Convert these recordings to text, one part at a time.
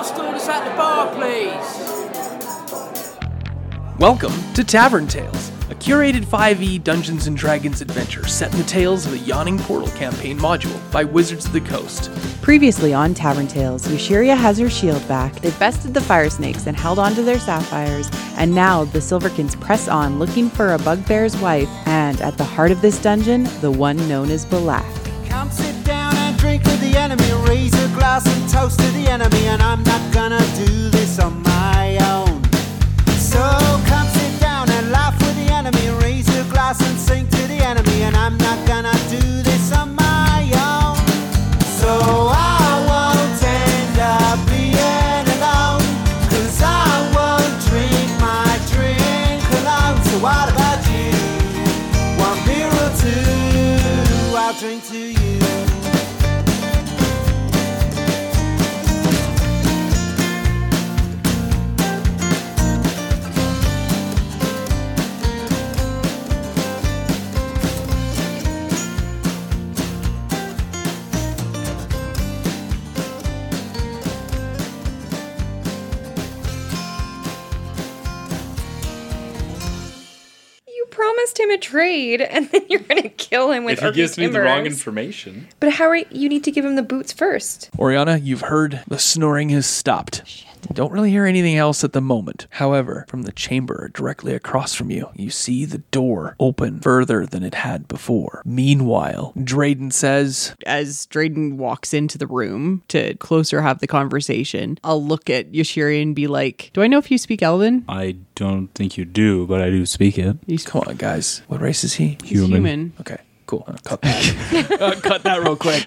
Last orders at the bar, please. Welcome to Tavern Tales, a curated 5e Dungeons & Dragons adventure set in the tales of the Yawning Portal campaign module by Wizards of the Coast. Previously on Tavern Tales, Yushiria has her shield back, they've bested the fire snakes and held on to their sapphires, and now the Silverkins press on looking for a bugbear's wife, and at the heart of this dungeon, the one known as Balak. Come sit down and drink with the enemy, raise a glass and toast to the enemy, and I'm not gonna do this on my own. So come sit down and laugh with the enemy, raise a glass and sing to the enemy, and I'm not gonna do this on my own. So I won't end up being alone, 'cause I won't drink my drink alone. So what about you? One beer or two, I'll drink to you. Promised him a trade, and then you're gonna kill him with If he gives me the wrong timbers. information. But how are you need to give him the boots first? Oriana, you've heard the snoring has stopped. Don't really hear anything else at the moment. However, from the chamber directly across from you, you see the door open further than it had before. Meanwhile, Drayden says, As Drayden walks into the room to closer have the conversation, I'll look at Yushiria and be like, do I know if you speak Elven? I don't think you do, but I do speak it. come on, guys. What race is he? He's human. Okay, cool. Cut that. Cut that real quick.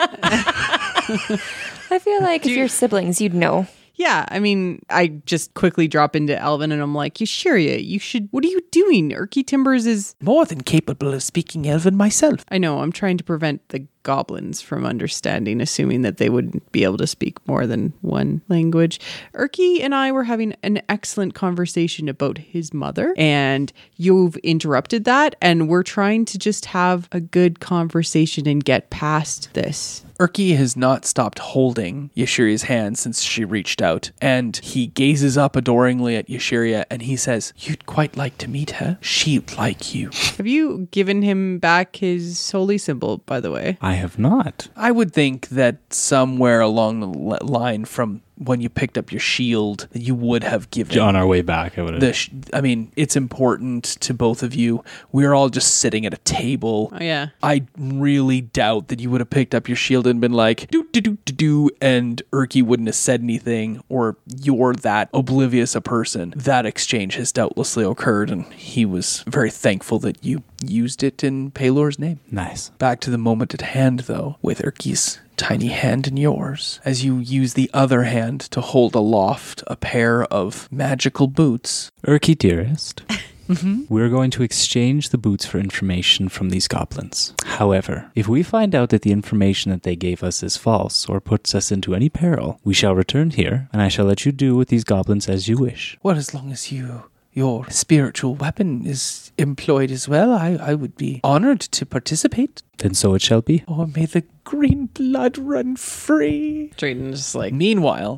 I feel like if you're siblings, you'd know. Yeah, I mean, I just quickly drop into Elven and I'm like, Yushiria, you should, what are you doing? Urki Timbers is... More than capable of speaking Elven myself. I know, I'm trying to prevent the goblins from understanding, assuming that they wouldn't be able to speak more than one language. Urki and I were having an excellent conversation about his mother, and you've interrupted that, and we're trying to just have a good conversation and get past this. Urki has not stopped holding Yashiria's hand since she reached out, and he gazes up adoringly at Yashiria and he says, "You'd quite like to meet her. She'd like you." Have you given him back his holy symbol, by the way? I have not. I would think that somewhere along the line from when you picked up your shield, that you would have given On our way back, I would have. I mean, it's important to both of you. We're all just sitting at a table. Oh, yeah. I really doubt that you would have picked up your shield and been like, do, and Urki wouldn't have said anything, or you're that oblivious a person. That exchange has doubtlessly occurred, and he was very thankful that you used it in Pelor's name. Nice. Back to the moment at hand, though, with Urki's tiny hand in yours, as you use the other hand to hold aloft a pair of magical boots. Urki, dearest, we're going to exchange the boots for information from these goblins. However, if we find out that the information that they gave us is false or puts us into any peril, we shall return here, and I shall let you do with these goblins as you wish. Well, as long as your spiritual weapon is employed as well, I would be honored to participate. Then so it shall be. Or may the green blood run free. Drayden's just like, Meanwhile,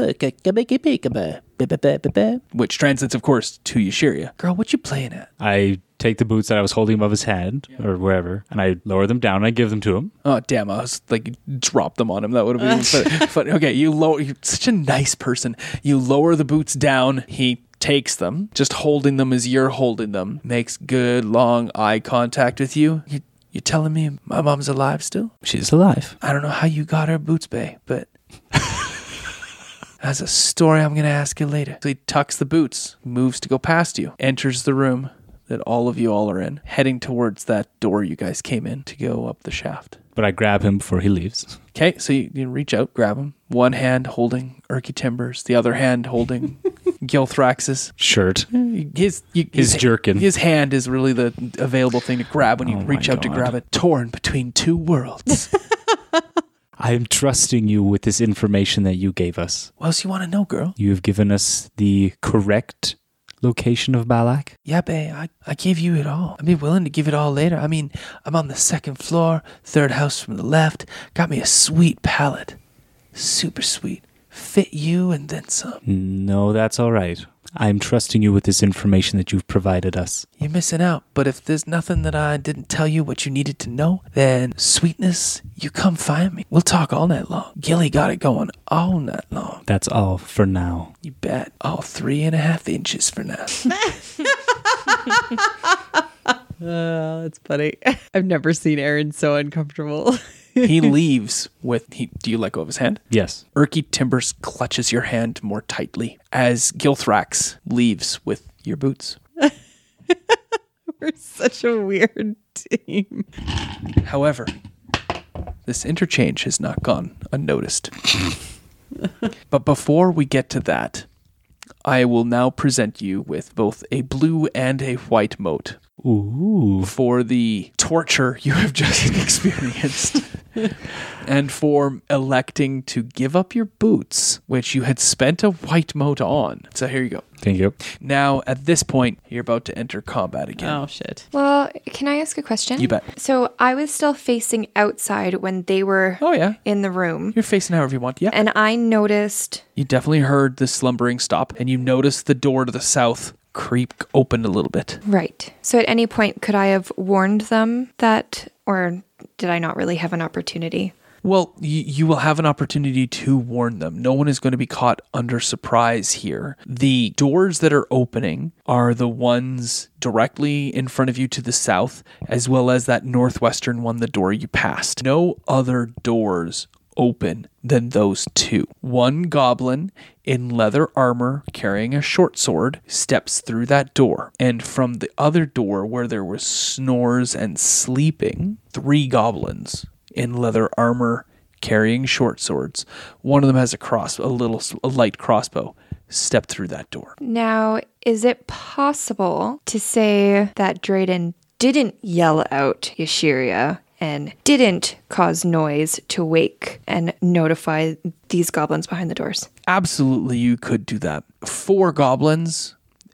which translates, of course, to Yashiria. Girl, what you playing at? I take the boots that I was holding above his head, or wherever, and I lower them down and I give them to him. Oh, damn, I was like, drop them on him. That would have been funny. Okay, you're such a nice person. You lower the boots down. He takes them, just holding them as you're holding them, makes good, long eye contact with you. You telling me my mom's alive still? She's alive. I don't know how you got her boots, bae, but that's a story I'm going to ask you later. So he tucks the boots, moves to go past you, enters the room that all are in, heading towards that door you guys came in to go up the shaft. But I grab him before he leaves. Okay, so you reach out, grab him. One hand holding Urki Timbers, the other hand holding Gilthrax's shirt. His jerkin. His hand is really the available thing to grab when you reach out to grab it. Torn between two worlds. I am trusting you with this information that you gave us. What else you want to know, girl? You have given us the correct location of Balak? Yeah, babe, I gave you it all. I'd be willing to give it all later. I mean, I'm on the second floor, third house from the left. Got me a sweet pallet. Super sweet. fit you and then some. No, that's all right. I'm trusting you with this information that you've provided us. You're missing out. But if there's nothing that I didn't tell you what you needed to know, then sweetness, you come find me. We'll talk all night long. Gilly got it going all night long. That's all for now. You bet. All 3.5 inches for now. That's funny. I've never seen Aaron so uncomfortable. He leaves with, do you let go of his hand? Yes. Erky Timbers clutches your hand more tightly as Gilthrax leaves with your boots. We're such a weird team. However, this interchange has not gone unnoticed. But before we get to that, I will now present you with both a blue and a white mote. Ooh. For the torture you have just experienced. And for electing to give up your boots, which you had spent a white mote on. So here you go. Thank you. Now, at this point, you're about to enter combat again. Oh, shit. Well, can I ask a question? You bet. So I was still facing outside when they were Oh, yeah. in the room. You're facing however you want. Yeah. And I noticed. You definitely heard the slumbering stop, and you noticed the door to the south creep open a little bit. Right. So at any point, could I have warned them that, or did I not really have an opportunity? Well, you will have an opportunity to warn them. No one is going to be caught under surprise here. The doors that are opening are the ones directly in front of you to the south, as well as that northwestern one, the door you passed. No other doors open than those two. One goblin in leather armor carrying a short sword steps through that door, and from the other door where there was snores and sleeping, 3 goblins in leather armor carrying short swords. One of them has a light crossbow. Step through that door. Now, is it possible to say that Drayden didn't yell out Yashiria and didn't cause noise to wake and notify these goblins behind the doors? Absolutely, you could do that. 4 goblins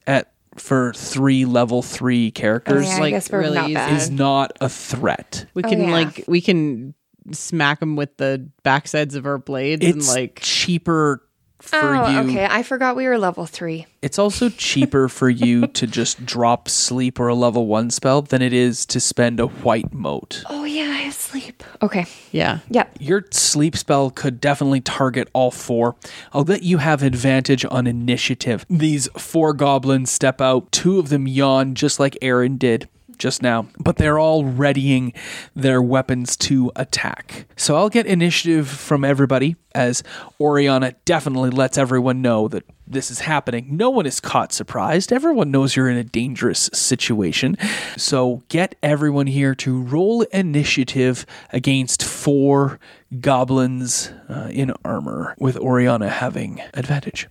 for 3 level 3 characters I like, guess we're really not easy. bad. is not a threat. We can yeah. we can smack them with the backsides of our blades It's and like cheaper for you. Okay. I forgot we were level 3. It's also cheaper for you to just drop sleep or a level 1 spell than it is to spend a white mote. Oh, yeah, I have sleep. Okay. yeah. Yep. Your sleep spell could definitely target all 4. I'll let you have advantage on initiative. These 4 goblins step out. 2 of them yawn just like Aaron did just now, but they're all readying their weapons to attack. So I'll get initiative from everybody as Oriana definitely lets everyone know that this is happening. No one is caught surprised. Everyone knows you're in a dangerous situation. So get everyone here to roll initiative against 4 goblins in armor, with Oriana having advantage.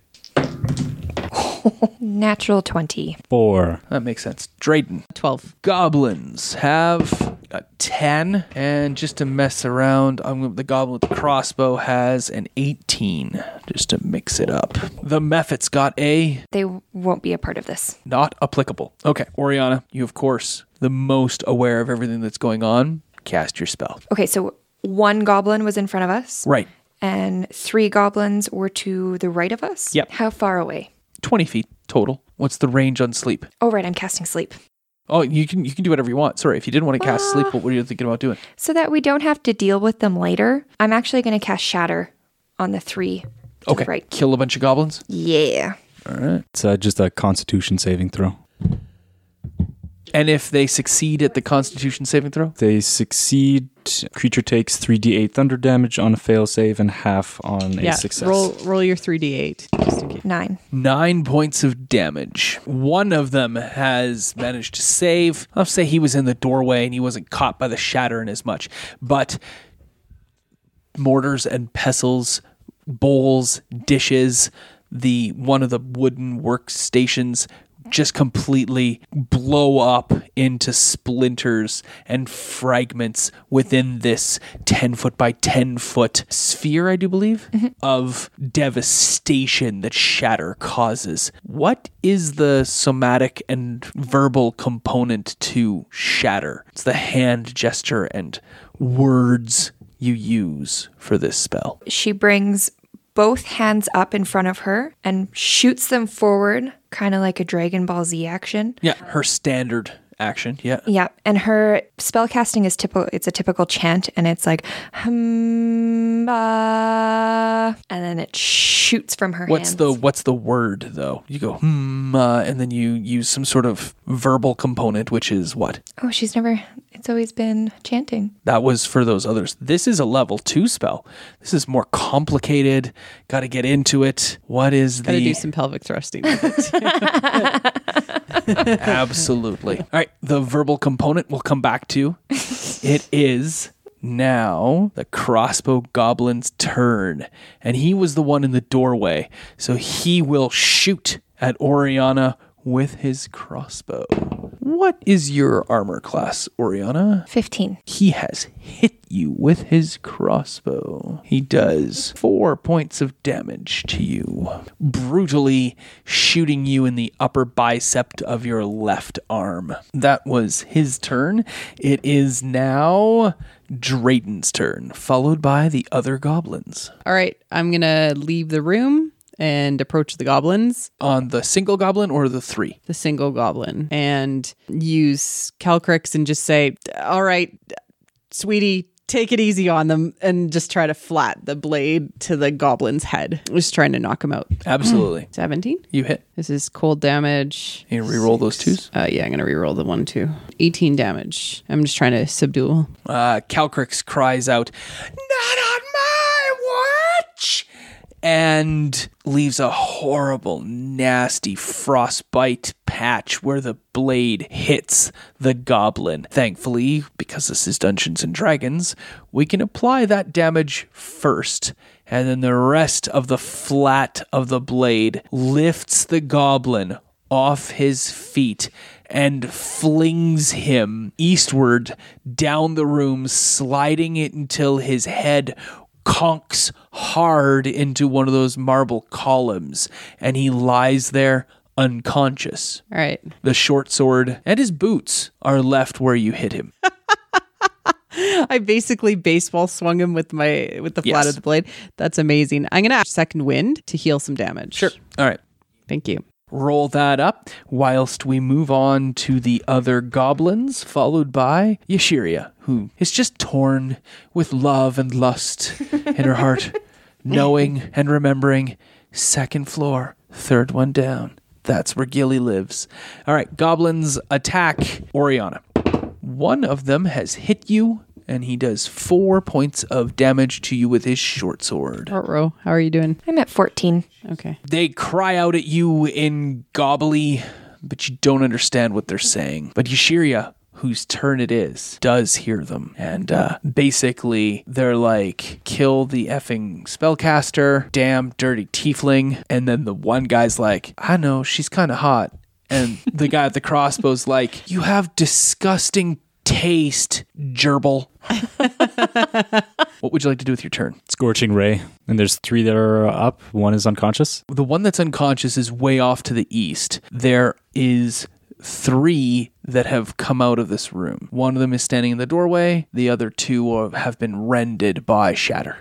Natural 20. 4. That makes sense. Drayden. 12. Goblins have a 10, and just to mess around, the goblin with the crossbow has an 18, just to mix it up. The Mephits got a They won't be a part of this. not applicable. Okay, Oriana, you of course, the most aware of everything that's going on, cast your spell. Okay, so 1 goblin was in front of us. Right, And 3 goblins were to the right of us? Yep. How far away? 20 feet total. What's the range on sleep? Oh, right, I'm casting sleep. Oh, you can do whatever you want. Sorry, if you didn't want to cast sleep, what were you thinking about doing? So that we don't have to deal with them later, I'm actually going to cast Shatter on the 3 to Okay, the right. kill a bunch of goblins. Yeah. All right. It's just a Constitution saving throw. And if they succeed at the Constitution saving throw? They succeed. Creature takes 3d8 thunder damage on a fail save and half on a Yeah. success. Roll your 3d8 just in case. 9. 9 points of damage. One of them has managed to save. I'll say he was in the doorway and he wasn't caught by the shatter in as much. But mortars and pestles, bowls, dishes, one of the wooden workstations just completely blow up into splinters and fragments within this 10 foot by 10 foot sphere, I do believe, of devastation that shatter causes. What is the somatic and verbal component to shatter? It's the hand gesture and words you use for this spell. She brings both hands up in front of her and shoots them forward, kind of like a Dragon Ball Z action. Yeah, her standard action. Yeah. Yeah, and her spell casting is typical. It's a typical chant, and it's like and then it shoots from her hands. What's the word though? You go and then you use some sort of verbal component, which is what? Oh, it's always been chanting. That was for those others. This is a level 2 spell. This is more complicated. Got to get into it. What is Gotta do some pelvic thrusting with it. Absolutely. All right, the verbal component we'll come back to. It is now the crossbow goblin's turn, and he was the one in the doorway, so he will shoot at Oriana with his crossbow. What is your armor class, Oriana? 15. He has hit you with his crossbow. He does 4 points of damage to you, brutally shooting you in the upper bicep of your left arm. That was his turn. It is now Drayton's turn, followed by the other goblins. All right, I'm gonna leave the room and approach the goblins. On the single goblin or the 3? The single goblin, and use Calcrix and just say, all right, sweetie, take it easy on them, and just try to flat the blade to the goblin's head. Just trying to knock him out. Absolutely. 17. You hit. This is cold damage. You reroll those 2s? Yeah, I'm going to reroll the 1, 2. 18 damage. I'm just trying to subdue. Calcrix cries out, "Not on my watch!" and leaves a horrible, nasty frostbite patch where the blade hits the goblin. Thankfully, because this is Dungeons and Dragons, we can apply that damage first, and then the rest of the flat of the blade lifts the goblin off his feet and flings him eastward down the room, sliding it until his head conks hard into one of those marble columns, and he lies there unconscious. All right. The short sword and his boots are left where you hit him. I basically baseball swung him with the flat of the blade. That's amazing. I'm going to ask second wind to heal some damage. Sure. All right. Thank you. Roll that up whilst we move on to the other goblins, followed by Yashiria, who is just torn with love and lust in her heart, knowing and remembering second floor, third one down. That's where Gilly lives. All right, goblins attack Oriana. One of them has hit you, and he does 4 points of damage to you with his short sword. Ro, how are you doing? I'm at 14. Okay. They cry out at you in gobbly, but you don't understand what they're saying. But Yashiria, whose turn it is, does hear them. And basically, they're like, kill the effing spellcaster, damn dirty tiefling. And then the one guy's like, I know, she's kind of hot. And the guy at the crossbow's like, you have disgusting taste, gerbil. What would you like to do with your turn? Scorching Ray. And there's 3 that are up. 1 is unconscious. The one that's unconscious is way off to the east. There is 3 that have come out of this room. One of them is standing in the doorway. The other 2 have been rended by shatter.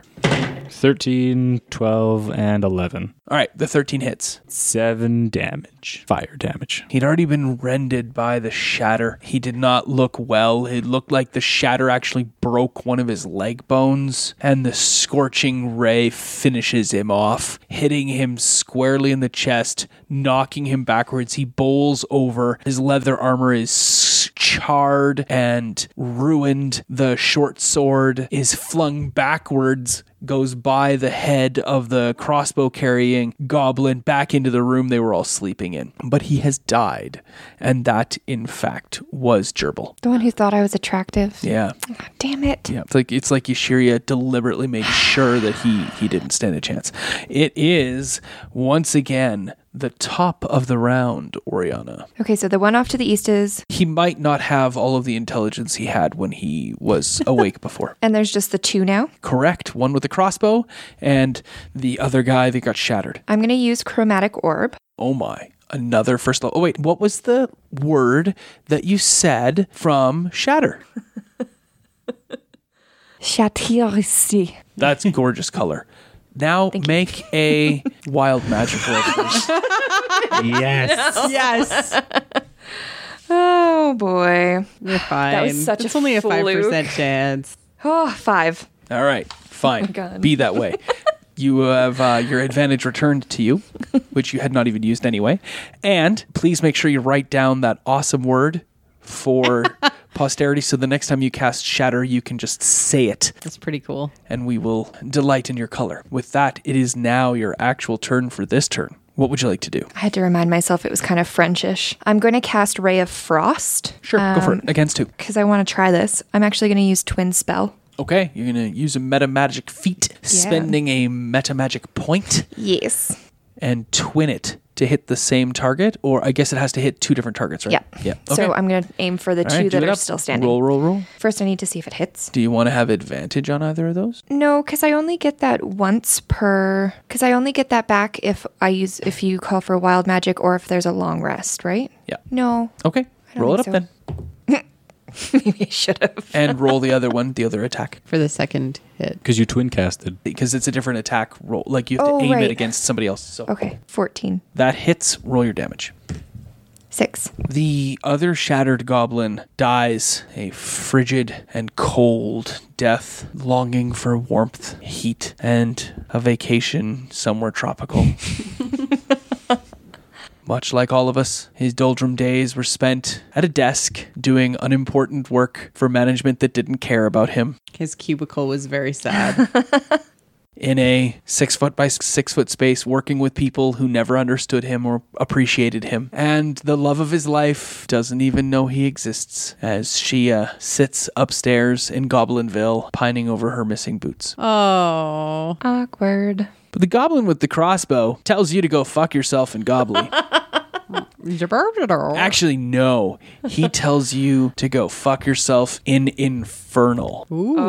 13, 12, and 11. All right, the 13 hits. 7 damage. Fire damage. He'd already been rended by the shatter. He did not look well. It looked like the shatter actually broke one of his leg bones, and the scorching ray finishes him off, hitting him squarely in the chest, knocking him backwards. He bowls over. His leather armor is charred and ruined. The short sword is flung backwards, goes by the head of the crossbow carrying goblin back into the room they were all sleeping in. But he has died, and that in fact was Gerbil. The one who thought I was attractive. Yeah. Oh, damn it. Yeah. It's like Yashiria deliberately made sure that he didn't stand a chance. It is once again the top of the round, Oriana. Okay, so the one off to the east is... He might not have all of the intelligence he had when he was awake before. And there's just the 2 now? Correct. One with the crossbow and the other guy that got shattered. I'm going to use Chromatic Orb. Oh my. Another first level. Oh wait, what was the word that you said from shatter? Shatirisi. That's gorgeous color. Now make a wild magic roll, please. Yes. Yes. Oh boy. You're fine. That was such it's a only a fluke. 5% chance. Oh, 5. All right, fine. God. Be that way. You have your advantage returned to you, which you had not even used anyway. And please make sure you write down that awesome word for posterity, so the next time you cast Shatter, you can just say it, That's pretty cool. and we will delight in your color. With that, it is now your actual turn for this turn. What would you like to do? I had to remind myself it was kind of Frenchish. I'm going to cast Ray of Frost. Sure, go for it. Against who? Because I want to try this. I'm actually going to use Twin Spell. Okay, you're going to use a meta magic feat, spending a meta magic point, Yes. and twin it to hit the same target, or I guess it has to hit two different targets, right? Yeah. Okay. So I'm going to aim for the All right, two do that it are up. still standing. Roll. First, I need to see if it hits. Do you want to have advantage on either of those? No, because I only get that once per. Because I only get that back if you call for wild magic or if there's a long rest, right? Yeah. No. Okay. don't Roll it up think then. Maybe I should have. And roll the other one, the other attack. For the second hit. Because you twin casted. Because it's a different attack roll. Like you have to Oh, aim right. it against somebody else. So Okay. 14. that hits, roll your damage. 6. The other shattered goblin dies a frigid and cold death, longing for warmth, heat, and a vacation somewhere tropical. Much like all of us, his doldrum days were spent at a desk doing unimportant work for management that didn't care about him. His cubicle was very sad. In a 6 foot by 6 foot space, working with people who never understood him or appreciated him. And the love of his life doesn't even know he exists, as she sits upstairs in Goblinville, pining over her missing boots. Oh. Awkward. But the goblin with the crossbow tells you to go fuck yourself in Gobbly. Actually, no. He tells you to go fuck yourself in Infernal,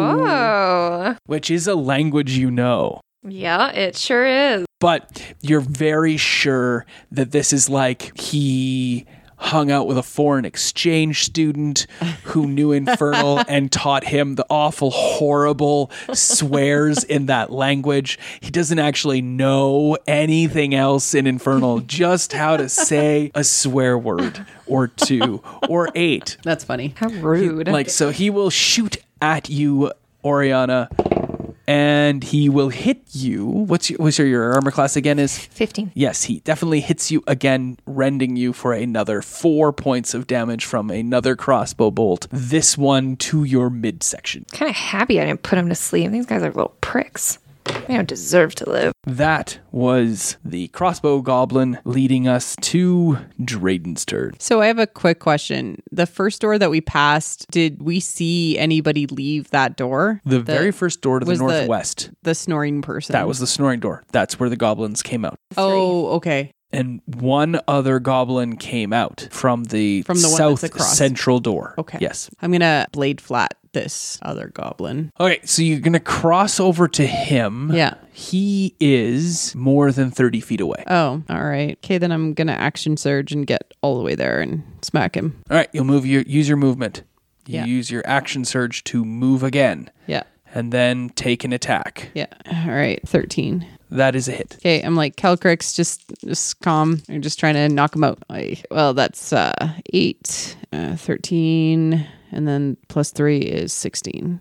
Oh. which is a language you know. Yeah, it sure is. But you're very sure that this is like he hung out with a foreign exchange student who knew Infernal and taught him the awful, horrible swears in that language. He doesn't actually know anything else in Infernal, just how to say a swear word or 2 or 8. That's funny. How rude. Like, so he will shoot at you, Oriana, and he will hit you. What's your armor class again is? 15. Yes, he definitely hits you again, rending you for another 4 points of damage from another crossbow bolt. This one to your midsection. Kind of happy I didn't put him to sleep. These guys are little pricks. They don't deserve to live. That was the crossbow goblin, leading us to Drayden's turn. So I have a quick question. The first door that we passed, did we see anybody leave that door? The very first door to the was northwest. The snoring person. That was the snoring door. That's where the goblins came out. Oh, okay. And one other goblin came out from the From the one south that's across. central door. Okay. Yes. I'm going to blade flat this other goblin. Okay, so you're going to cross over to him. Yeah. He is more than 30 feet away. Oh, all right. Okay, then I'm going to action surge and get all the way there and smack him. All right, you'll use your movement. You Yeah. use your action surge to move again Yeah. and then take an attack. Yeah. All right. 13. That is a hit. Okay, I'm like, Calcrix, just calm. I'm just trying to knock him out. Well, that's 8, 13, and then plus 3 is 16.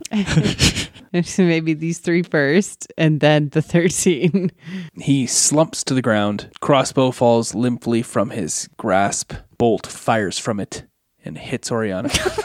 So maybe these 3 first, and then the 13. He slumps to the ground. Crossbow falls limply from his grasp. Bolt fires from it and hits Oriana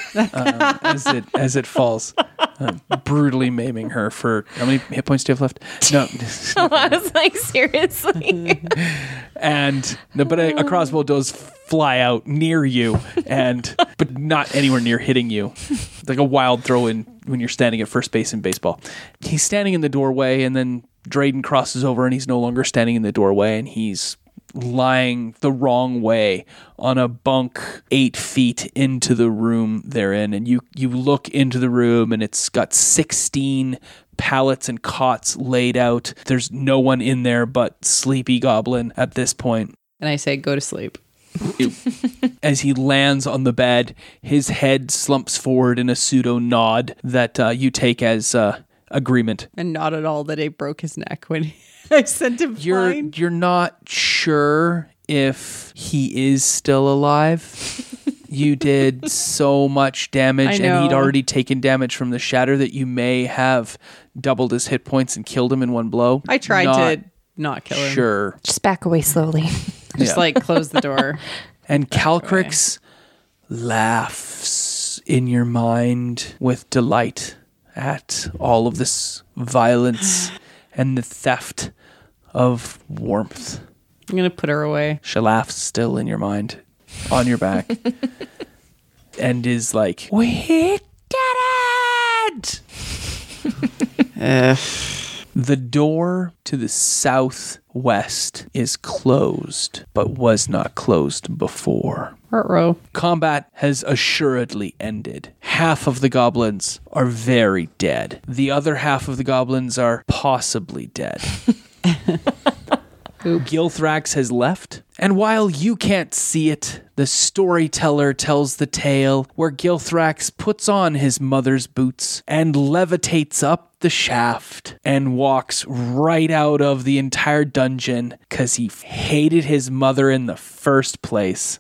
as it falls, brutally maiming her for how many hit points do you have left? No, I was like, seriously? but a crossbow does fly out near you, but not anywhere near hitting you. Like a wild throw in when you're standing at first base in baseball. He's standing in the doorway, and then Drayden crosses over, and he's no longer standing in the doorway, and he's lying the wrong way on a bunk 8 feet into the room they're in. And you look into the room, and it's got 16 pallets and cots laid out. There's no one in there but Sleepy Goblin at this point. And I say, go to sleep. As he lands on the bed, his head slumps forward in a pseudo nod that you take as agreement. And not at all that I broke his neck when I sent him flying. You're not sure if he is still alive. You did so much damage, and he'd already taken damage from the shatter that you may have doubled his hit points and killed him in one blow. I tried to not kill him. Sure. Just back away slowly. Just like close the door. And Calcrix laughs in your mind with delight at all of this violence and the theft of warmth. I'm going to put her away. She laughs still in your mind, on your back, and is like, "We did it!" The door to the southwest is closed, but was not closed before. Ruh-roh. Combat has assuredly ended. Half of the goblins are very dead. The other half of the goblins are possibly dead. Gilthrax has left, and while you can't see it, the storyteller tells the tale where Gilthrax puts on his mother's boots and levitates up the shaft and walks right out of the entire dungeon because he hated his mother in the first place.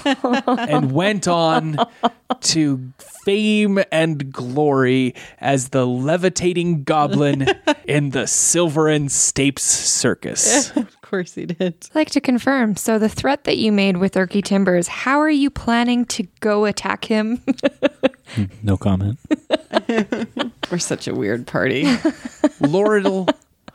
And went on to fame and glory as the levitating goblin in the Silver and Stapes Circus. Of course he did. I'd like to confirm. So the threat that you made with Erky Timbers, how are you planning to go attack him? No comment. We're such a weird party. Loridal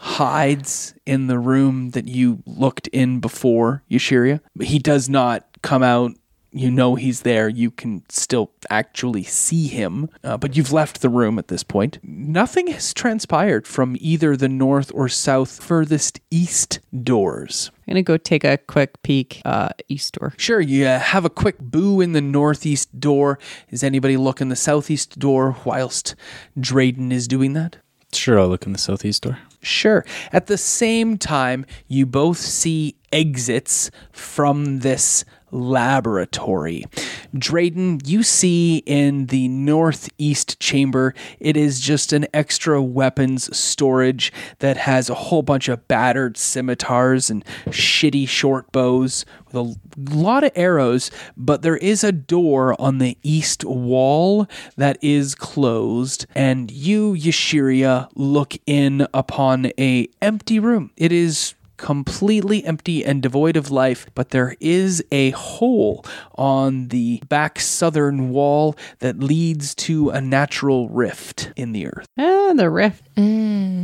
hides in the room that you looked in before, Yashiria. He does not come out. You know he's there. You can still actually see him, but you've left the room at this point. Nothing has transpired from either the north or south furthest east doors. I'm going to go take a quick peek east door. Sure, you have a quick boo in the northeast door. Is anybody looking the southeast door whilst Drayden is doing that? Sure, I'll look in the southeast door. Sure. At the same time, you both see exits from this laboratory. Drayden, you see in the northeast chamber, it is just an extra weapons storage that has a whole bunch of battered scimitars and shitty short bows with a lot of arrows, but there is a door on the east wall that is closed, and you, Yashiria, look in upon a empty room. It is completely empty and devoid of life, but there is a hole on the back southern wall that leads to a natural rift in the earth. The rift. I'm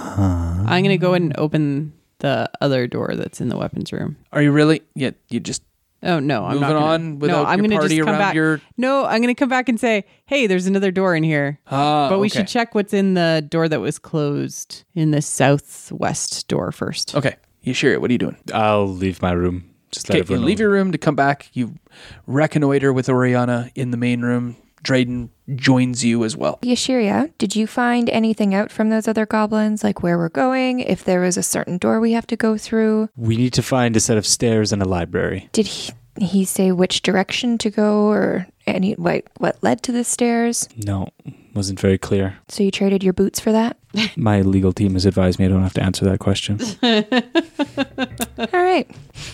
going to go and open the other door that's in the weapons room. Are you really? Yeah, you just Oh, no, I'm not moving gonna, on without I'm your gonna party just come around back. your... No, I'm going to come back and say, hey, there's another door in here. But we okay. should check what's in the door that was closed in the southwest door first. Okay, Yashiria, what are you doing? I'll leave my room. Just let Okay, you everyone leave know. your room to come back. You reconnoiter with Oriana in the main room. Drayden joins you as well. Yashiria, did you find anything out from those other goblins, like where we're going, if there was a certain door we have to go through? We need to find a set of stairs and a library. Did he say which direction to go or any what led to the stairs? No, wasn't very clear. So you traded your boots for that? My legal team has advised me I don't have to answer that question. All right.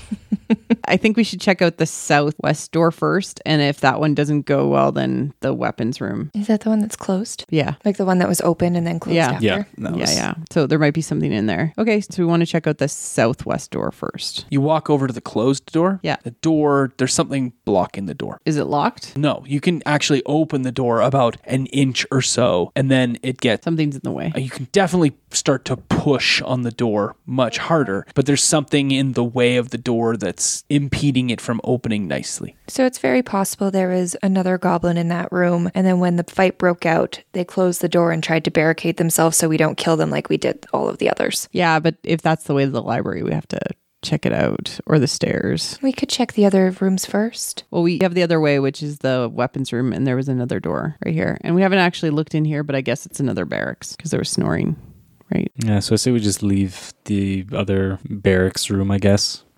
I think we should check out the southwest door first. And if that one doesn't go well, then the weapons room. Is that the one that's closed? Yeah. Like the one that was open and then closed Yeah. after? Yeah. that was- Yeah. So there might be something in there. Okay. So we want to check out the southwest door first. You walk over to the closed door. Yeah. The door, there's something blocking the door. Is it locked? No, you can actually open the door about an inch or so, and then it gets... Something's in the way. You can definitely start to push on the door much harder, but there's something in the way of the door that's impeding it from opening nicely. So it's very possible there was another goblin in that room, and then when the fight broke out, they closed the door and tried to barricade themselves so we don't kill them like we did all of the others. Yeah. But if that's the way to the library, we have to check it out, or the stairs. We could check the other rooms first. Well, we have the other way, which is the weapons room, and there was another door right here. And we haven't actually looked in here, but I guess it's another barracks because there was snoring, right? Yeah, so I say we just leave the other barracks room, I guess.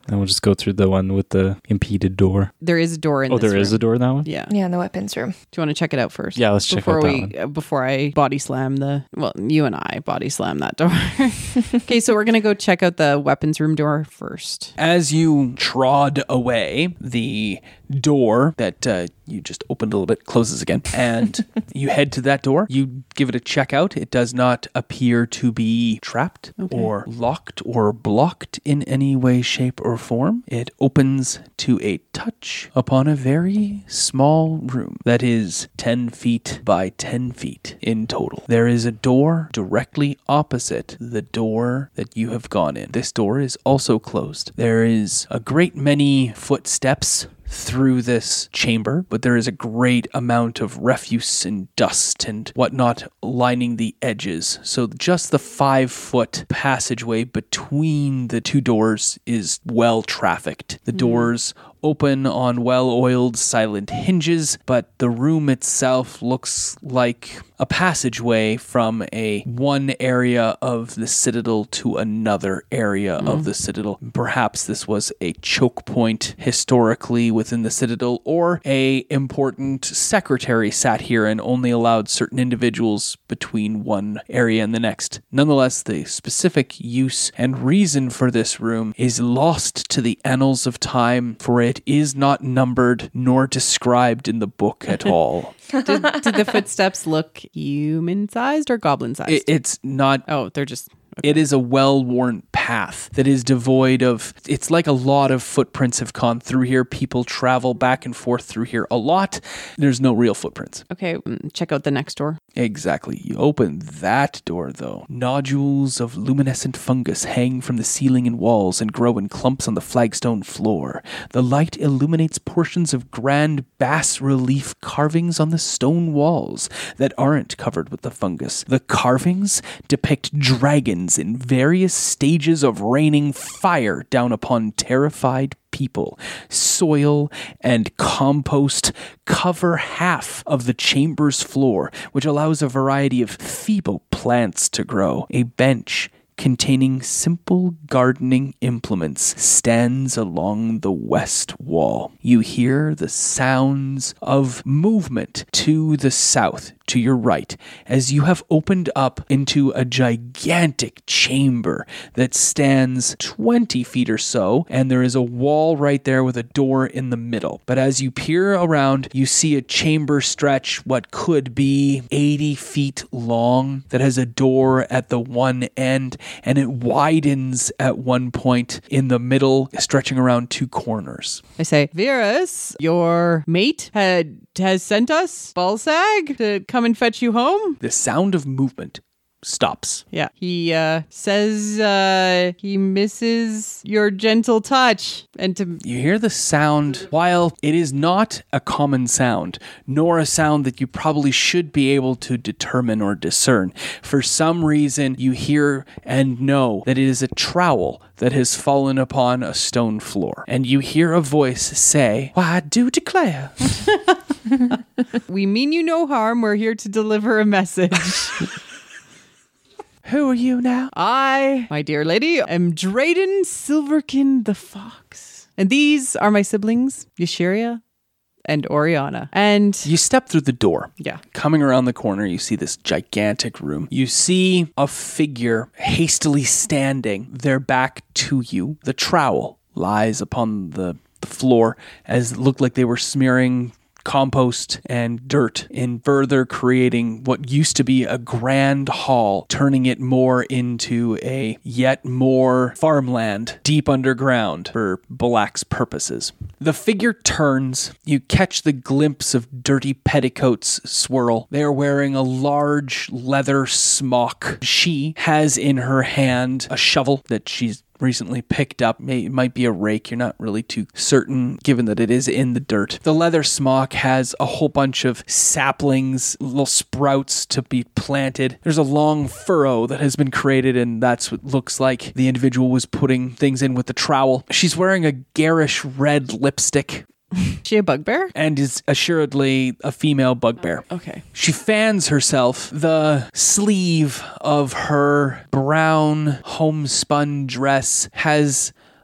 And we'll just go through the one with the impeded door. There is a door in this There is room. a door in that one? Yeah. Yeah, in the weapons room. Do you want to check it out first? Yeah, let's check out that one. Before I body slam you and I body slam that door. Okay, so we're going to go check out the weapons room door first. As you trod away, the door that you just opened a little bit closes again, and you head to that door. You give it a check out. It does not appear to be trapped or locked or blocked in any way, shape, or form. It opens to a touch upon a very small room that is 10 feet by 10 feet in total. There is a door directly opposite the door that you have gone in. This door is also closed. There is a great many footsteps through this chamber, but there is a great amount of refuse and dust and whatnot lining the edges. So just the 5-foot passageway between the two doors is well trafficked. The doors open on well-oiled silent hinges, but the room itself looks like a passageway from one area of the citadel to another area of the citadel. Perhaps this was a choke point historically within the citadel, or a important secretary sat here and only allowed certain individuals between one area and the next. Nonetheless, the specific use and reason for this room is lost to the annals of time, for it is not numbered nor described in the book at all. Did the footsteps look human-sized or goblin-sized? It's not. Oh, they're just... It is a well-worn path that is devoid of... It's like a lot of footprints have gone through here. People travel back and forth through here a lot. There's no real footprints. Okay, check out the next door. Exactly. You open that door, though. Nodules of luminescent fungus hang from the ceiling and walls and grow in clumps on the flagstone floor. The light illuminates portions of grand bas-relief carvings on the stone walls that aren't covered with the fungus. The carvings depict dragons in various stages of raining fire down upon terrified people. Soil and compost cover half of the chamber's floor, which allows a variety of feeble plants to grow. A bench containing simple gardening implements stands along the west wall. You hear the sounds of movement to the south, to your right, as you have opened up into a gigantic chamber that stands 20 feet or so, and there is a wall right there with a door in the middle. But as you peer around, you see a chamber stretch what could be 80 feet long that has a door at the one end, and it widens at one point in the middle, stretching around two corners. I say, Virus, your mate has sent us, Balsag, to come and fetch you home. The sound of movement stops. Yeah. He says he misses your gentle touch. And to... You hear the sound, while it is not a common sound, nor a sound that you probably should be able to determine or discern. For some reason, you hear and know that it is a trowel that has fallen upon a stone floor. And you hear a voice say, "Why, I do declare." We mean you no harm. We're here to deliver a message. Who are you now? I, my dear lady, am Drayden Silverkin the Fox. And these are my siblings, Yashiria and Oriana. And You step through the door. yeah, Coming around the corner, you see this gigantic room. You see a figure hastily standing, their back to you. The trowel lies upon the floor as it looked like they were smearing compost and dirt in further creating what used to be a grand hall, turning it more into a yet more farmland deep underground for Balak's purposes. The figure turns. You catch the glimpse of dirty petticoats swirl. They are wearing a large leather smock. She has in her hand a shovel that she's recently picked up. It might be a rake. You're not really too certain given that it is in the dirt. The leather smock has a whole bunch of saplings, little sprouts to be planted. There's a long furrow that has been created, and that's what looks like the individual was putting things in with the trowel. She's wearing a garish red lipstick she a bugbear? and is assuredly a female bugbear. Okay. She fans herself. The sleeve of her brown homespun dress has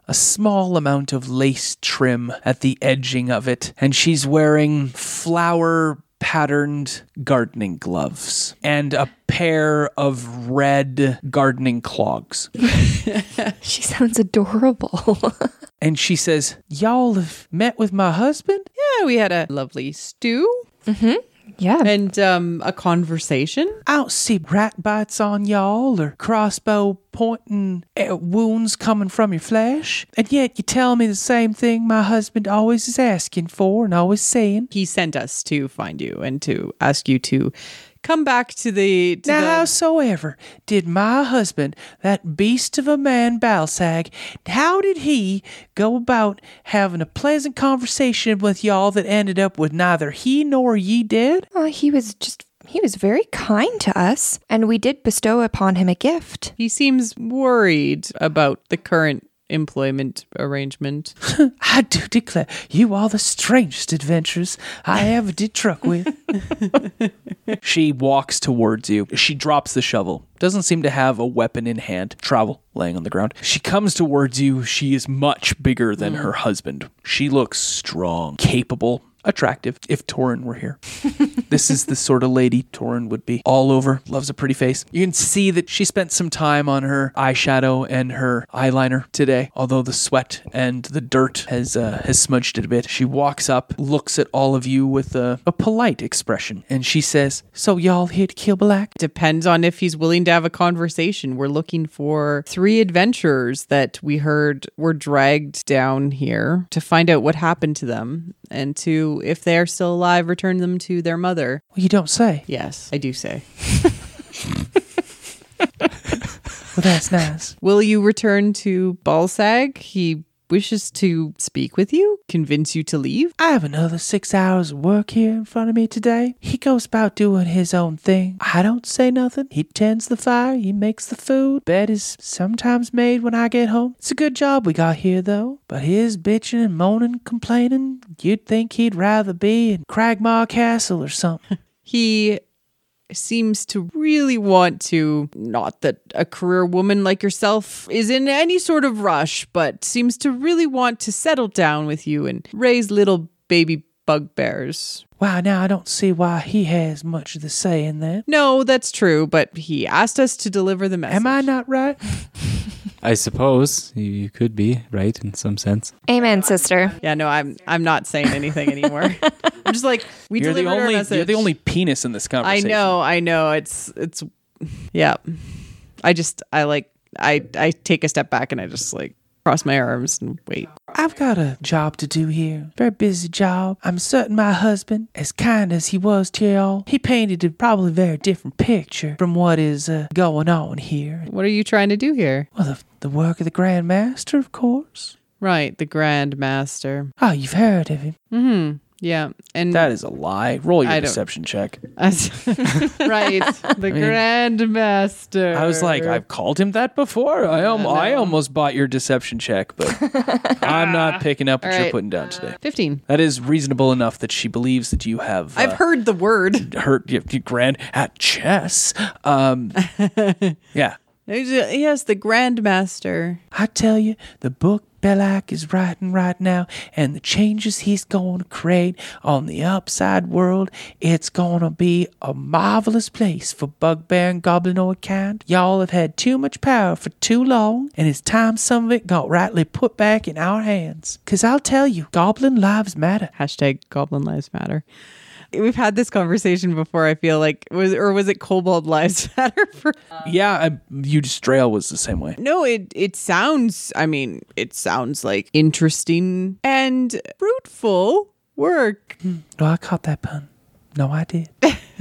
a small amount of lace trim at the edging of it, and she's wearing flower-patterned gardening gloves and a pair of red gardening clogs. She sounds adorable. And she says, "Y'all have met with my husband?" Yeah, we had a lovely stew Yeah. and a conversation. "I don't see rat bites on y'all or crossbow pointing wounds coming from your flesh. And yet you tell me the same thing my husband always is asking for and always saying." He sent us to find you and to ask you to come back to the... Now, howsoever did my husband, that beast of a man Balsag, how did he go about having a pleasant conversation with y'all that ended up with neither he nor ye dead? He was very kind to us, and we did bestow upon him a gift. He seems worried about the current employment arrangement. I do declare, you are the strangest adventurers I ever did truck with. She walks towards you. She drops the shovel. Doesn't seem to have a weapon in hand. Trowel laying on the ground. She comes towards you. She is much bigger than her husband. She looks strong, capable, attractive, if Torin were here. This is the sort of lady Torin would be. All over, loves a pretty face. You can see that she spent some time on her eyeshadow and her eyeliner today, although the sweat and the dirt has smudged it a bit. She walks up, looks at all of you with a polite expression, and she says, "So y'all here to kill Black?" Depends on if he's willing to have a conversation. We're looking for 3 adventurers that we heard were dragged down here to find out what happened to them and to, if they're still alive, return them to their mother. Well, you don't say. Yes, I do say. Well, that's nice. Will you return to Balsag? He wishes to speak with you, convince you to leave. I have another 6 hours of work here in front of me today. He goes about doing his own thing. I don't say nothing. He tends the fire. He makes the food. Bed is sometimes made when I get home. It's a good job we got here, though. But his bitching and moaning, complaining, you'd think he'd rather be in Cragmaw Castle or something. He seems to really want to, not that a career woman like yourself is in any sort of rush, but seems to really want to settle down with you and raise little baby bugbears. Wow, now I don't see why he has much of the say in that. No, that's true, but he asked us to deliver the message. Am I not right? I suppose you could be right in some sense. Amen, sister. Yeah, no, I'm not saying anything anymore. I'm just like, You're the only penis in this conversation. I know. It's yeah. I take a step back and I just like cross my arms and wait. I've got a job to do here. Very busy job. I'm certain my husband, as kind as he was to y'all, he painted a probably very different picture from what is going on here. What are you trying to do here? Well, the work of the Grand Master, of course. Right, the Grand Master. Oh, you've heard of him. Mm-hmm. Yeah, and That is a lie. Roll your I don't- deception check. right, the Grand Master. I was like, I've called him that before. I almost bought your deception check, but I'm not picking up what All you're right. putting down today. 15. That is reasonable enough that she believes that you have I've heard the word. hurt you grand at chess. Yeah. Yes, the Grand Master. I tell you, the book Belak is writing right now, and the changes he's going to create on the upside world, it's going to be a marvelous place for bugbear and goblinoid kind. Y'all have had too much power for too long, and it's time some of it got rightly put back in our hands. 'Cause I'll tell you, goblin lives matter. Hashtag Goblin Lives Matter. We've had this conversation before, I feel like. Was it Kobold Lives Matter? Eudrail was the same way. No, it sounds like interesting and fruitful work. No, I caught that pun. No, I did.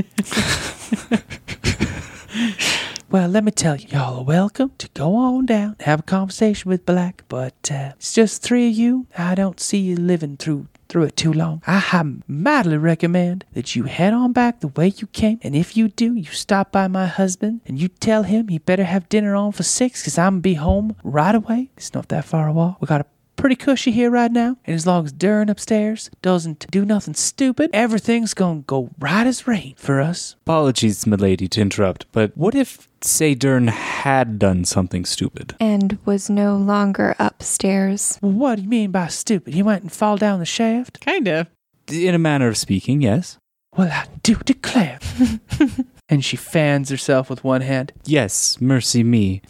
Well, let me tell you, y'all are welcome to go on down and have a conversation with Black, but it's just 3 of you. I don't see you living through it too long. I mightily recommend that you head on back the way you came, and if you do, you stop by my husband and you tell him he better have dinner on for 6, because I'm going to be home right away. It's not that far a walk. We got a pretty cushy here right now. And as long as Dern upstairs doesn't do nothing stupid, everything's gonna go right as rain for us. Apologies, milady, to interrupt, but what if, say, Dern had done something stupid? And was no longer upstairs. Well, what do you mean by stupid? He went and fall down the shaft? Kinda. In a manner of speaking, yes. Well, I do declare. And she fans herself with one hand. Yes, mercy me.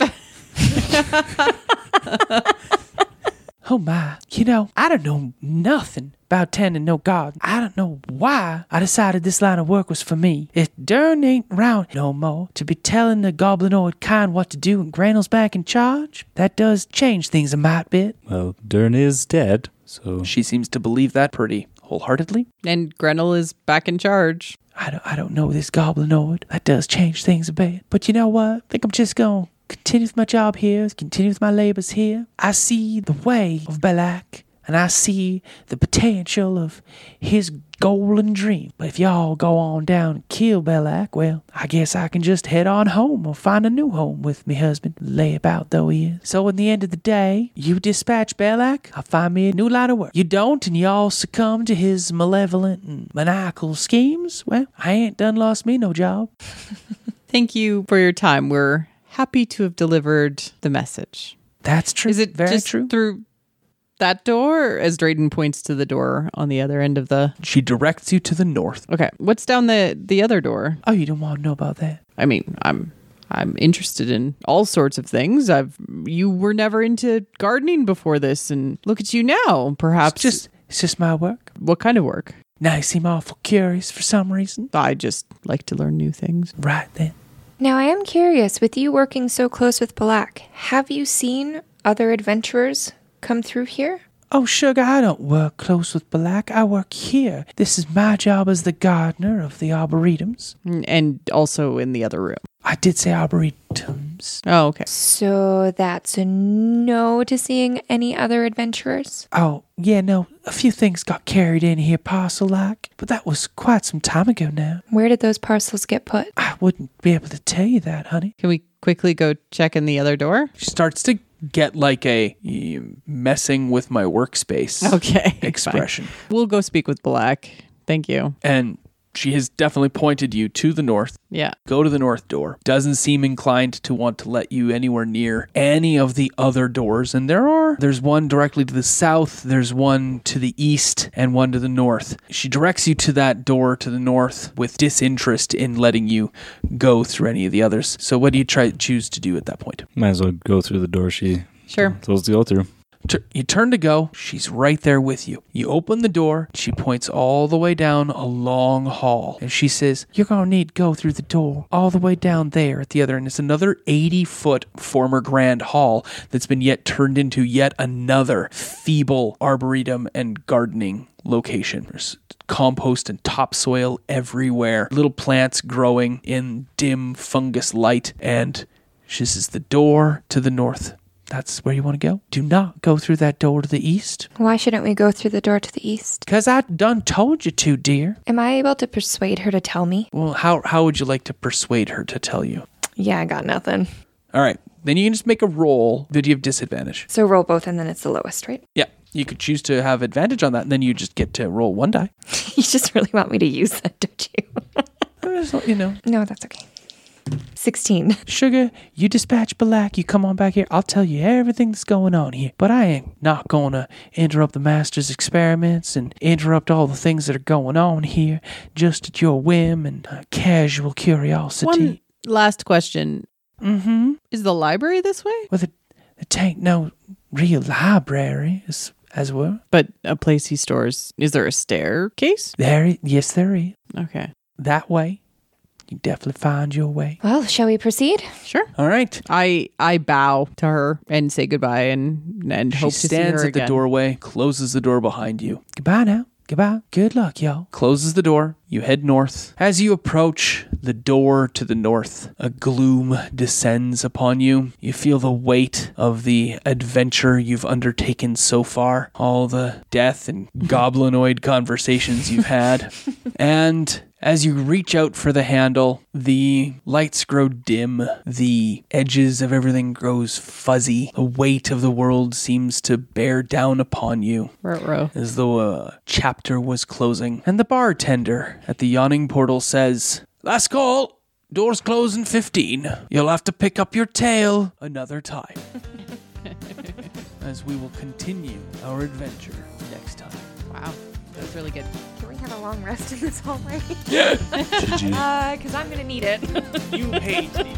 Oh my, I don't know nothing about tending no garden. I don't know why I decided this line of work was for me. If Dern ain't round no more to be telling the goblinoid kind what to do and Granel's back in charge, that does change things a mite bit. Well, Dern is dead, so... She seems to believe that pretty wholeheartedly. And Grenel is back in charge. I don't know this goblinoid. That does change things a bit. But you know what? I think I'm just going to continue with my job here, continue with my labors here. I see the way of Belak, and I see the potential of his golden dream. But if y'all go on down and kill Belak, well, I guess I can just head on home or find a new home with me husband, layabout though he is. So in the end of the day, you dispatch Belak, I'll find me a new line of work. You don't, and y'all succumb to his malevolent and maniacal schemes, well, I ain't done lost me no job. Thank you for your time. We're happy to have delivered the message. That's true. Is it very just true? through that door? As Drayden points to the door on the other end of the... She directs you to the north. Okay. What's down the other door? Oh, you don't want to know about that? I mean, I'm interested in all sorts of things. You were never into gardening before this, and look at you now. Perhaps It's just my work. what kind of work? Now you seem awful curious for some reason. I just like to learn new things. Right then. Now, I am curious, with you working so close with Belak, have you seen other adventurers come through here? Oh, sugar, I don't work close with Belak. I work here. This is my job as the gardener of the Arboretums. And also in the other room. I did say Arboretums. Oh, okay. So that's a no to seeing any other adventurers? Oh, yeah, no, a few things got carried in here parcel-like, but that was quite some time ago now. Where did those parcels get put? I wouldn't be able to tell you that, honey. Can we quickly go check in the other door? She starts to get like a messing with my workspace Okay. expression. Fine. We'll go speak with Black. Thank you. And she has definitely pointed you to the north. Yeah. Go to the north door. Doesn't seem inclined to want to let you anywhere near any of the other doors. And there's one directly to the south, there's one to the east, and one to the north. She directs you to that door to the north with disinterest in letting you go through any of the others. So what do you choose to do at that point? Might as well go through the door she Sure. told us to go through. You turn to go. She's right there with you. You open the door. She points all the way down a long hall. And she says, you're going to need to go through the door all the way down there at the other end. It's another 80-foot former grand hall that's been yet turned into yet another feeble arboretum and gardening location. There's compost and topsoil everywhere. Little plants growing in dim fungus light. And she says, the door to the north. That's where you want to go. Do not go through that door to the east. Why shouldn't we go through the door to the east? Because I done told you to, dear. Am I able to persuade her to tell me? Well, how would you like to persuade her to tell you? Yeah, I got nothing. All right. Then you can just make a roll. But you have disadvantage. So roll both and then it's the lowest, right? Yeah. You could choose to have advantage on that, and then you just get to roll one die. You just really want me to use that, don't you? You know. No, that's okay. 16. Sugar, you dispatch Belak, you come on back here. I'll tell you everything that's going on here. But I ain't not going to interrupt the master's experiments and interrupt all the things that are going on here just at your whim and casual curiosity. One last question. Mm-hmm. Is the library this way? Well, it ain't no real library, as well. But a place he stores. Is there a staircase? Yes, there is. Okay. That way. You definitely find your way. Well, shall we proceed? Sure. All right. I bow to her and say goodbye and hope to see her She stands at the again. doorway, closes the door behind you. Goodbye now. Goodbye. Good luck, y'all. Closes the door. You head north. As you approach the door to the north, a gloom descends upon you. You feel the weight of the adventure you've undertaken so far. All the death and goblinoid conversations you've had. And As you reach out for the handle, the lights grow dim, the edges of everything grows fuzzy, the weight of the world seems to bear down upon you Ruh-roh. as though a chapter was closing. And the bartender at the yawning portal says, "Last call. Doors close in 15. You'll have to pick up your tail another time." As we will continue our adventure next time. Wow. That was really good. Can we have a long rest in this hallway? GG. Because I'm going to need it. You hate me.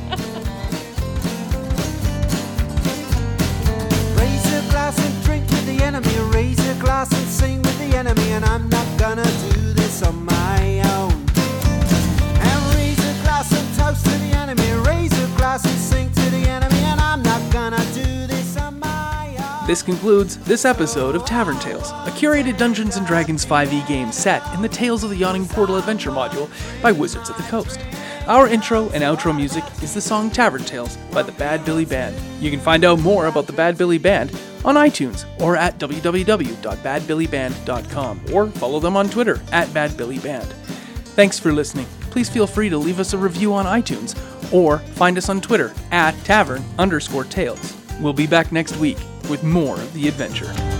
Raise a glass and drink with the enemy. Raise a glass and sing with the enemy. And I'm not gonna do this on my own. And raise a glass and toast to the enemy. Raise a glass and sing to the enemy. And I'm not gonna do this on my own. This concludes this episode of Tavern Tales, a curated Dungeons & Dragons 5e game set in the Tales of the Yawning Portal adventure module by Wizards of the Coast. Our intro and outro music is the song Tavern Tales by the Bad Billy Band. You can find out more about the Bad Billy Band on iTunes or at www.badbillyband.com or follow them on Twitter at badbillyband. Thanks for listening. Please feel free to leave us a review on iTunes or find us on Twitter at tavern_tales. We'll be back next week with more of the adventure.